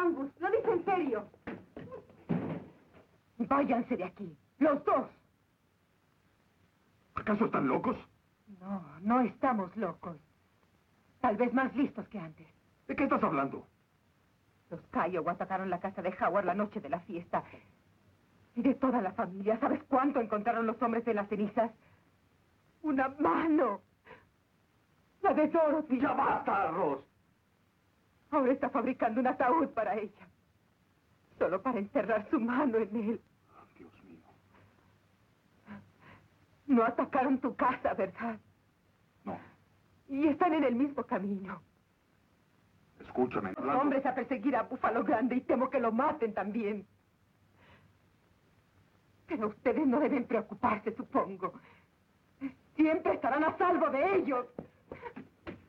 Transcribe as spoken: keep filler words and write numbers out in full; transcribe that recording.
Angus, lo dice en serio. Váyanse de aquí, los dos. ¿Acaso están locos? No, no estamos locos. Tal vez más listos que antes. ¿De qué estás hablando? Los Kiowa atacaron la casa de Howard la noche de la fiesta. Y de toda la familia, ¿sabes cuánto encontraron los hombres en las cenizas? Una mano. La de Dorothy. ¡Ya basta, Ross! Ahora está fabricando un ataúd para ella. Solo para enterrar su mano en él. Oh, Dios mío. No atacaron tu casa, ¿verdad? No. Y están en el mismo camino. Escúchame. Los hablando... hombres a perseguir a Búfalo Grande y temo que lo maten también. Pero ustedes no deben preocuparse, supongo. Siempre estarán a salvo de ellos.